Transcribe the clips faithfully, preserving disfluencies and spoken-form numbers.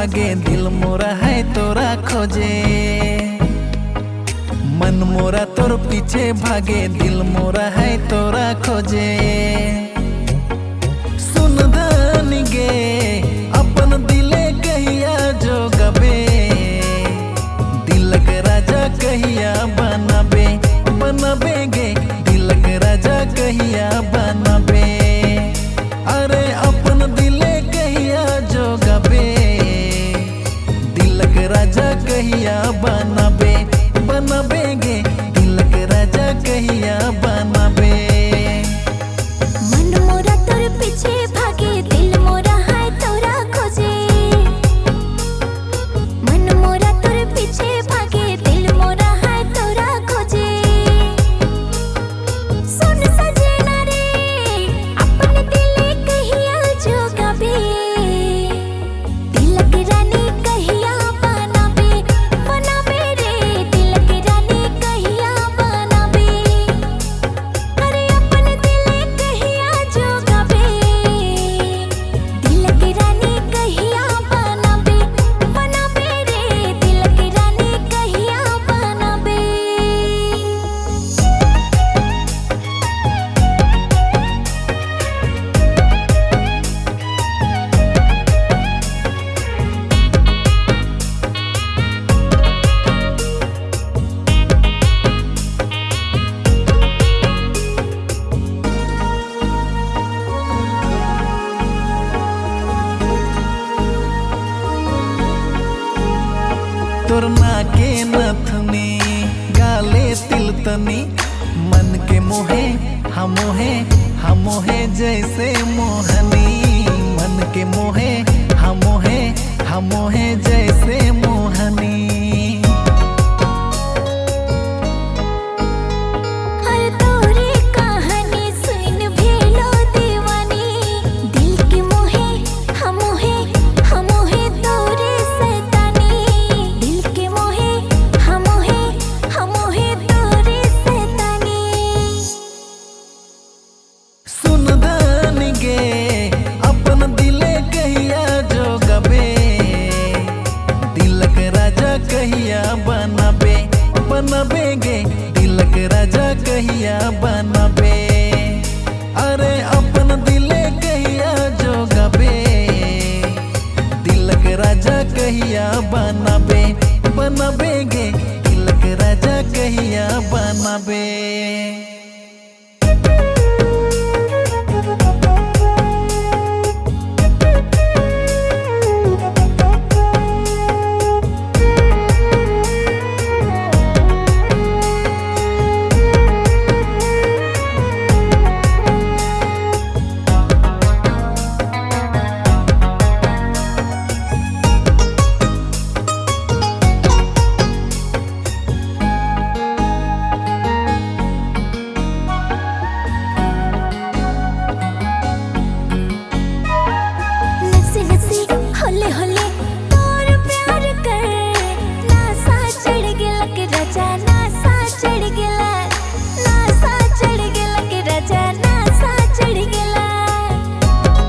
भागे दिल मोरा है तोरा खोजे। मन मोरा तोर पीछे भागे दिल मोरा है तोरा खोजे। सुन धनी गे अपन दिले कहिया जो गबे, दिलक राजा कहिया बनाबे बनाबे गे, दिलक राजा कहिया बनाबे। अरे अपन दिले कहिया जो गबे, दिलक राजा कहिया बनाबे बनाबे गे, दिलक राजा कहिया बनाबे। मन मोरा तोर पीछे भागे दिल मोरा है तोरा खोजे। मन मोरा तोर पीछे भागे दिल मोरा है तोरा खोजे। सुन सजना रे अपन दिले कहिया जो गबे, दिलक रानी कहिया बनाबे बनाबे रे, दिलक रानी कहिया बनाबे। अरे अपन दिले कहिया जो गबे, दिलक रानी कहिया बनाबे बनाबे रे, दिलक रानी कहिया बनाबे। तोर नाके नथनी गाले तिल तनी, मन के मोहे हमोहे हमोहे जैसे मोहनी। मन के मोहे हमोहे हमोहे जैसे मोहनी। हर तोरे कहानी सुन भेलो दीवानी, दिल के मोहे हमोहे हमोहे तोरे सैतानी। दिल के मोहे हमोहे हमोहे तोरे सैतानी। सुन धनी गे अपन दिले कहिया जो गबे, दिलक राजा कहिया बनाबे बनाबे गे, दिलक राजा कहिया बनाबे। अरे अपन दिले कहिया जो गबे, दिलक राजा कहिया बनाबे बनाबे गे, दिलक राजा कहिया बनाबे। नसी नसी होले होले तोर प्यार कर, नासा चढ़ गेलक राजा नासा चढ़ गेलक, नासा चढ़ गेलक राजा नासा चढ़ गेलक।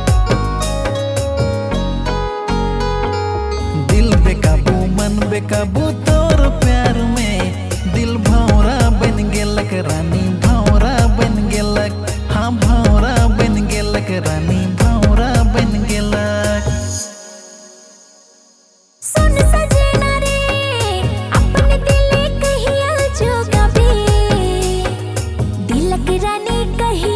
दिल बेकाबू मन बेकाबू तोर प्यार में, दिल भौरा बन गेलक रानी भौरा बन गेलक। हाँ भौरा बन गेलक रानी भौरा बन गेलक। सुन सजना रे अपन दिले कहिया जो गबे, दिलक रानी कहिया